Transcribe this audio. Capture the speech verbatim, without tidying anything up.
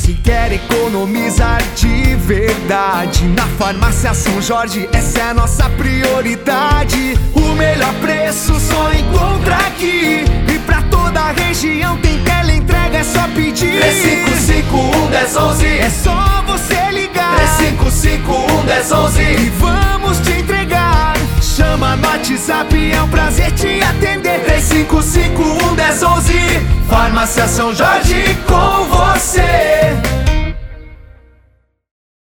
Se quer economizar de verdade, na Farmácia São Jorge essa é a nossa prioridade. O melhor preço só encontra aqui, e pra toda a região tem teleentrega, é só pedir. Três cinco cinco, um, dez, onze. É só você ligar. Três cinco cinco, um, dez, onze. E vamos te entregar. Chama no WhatsApp, é um prazer te atender. Três cinco cinco, um, dez, onze. Farmácia São Jorge com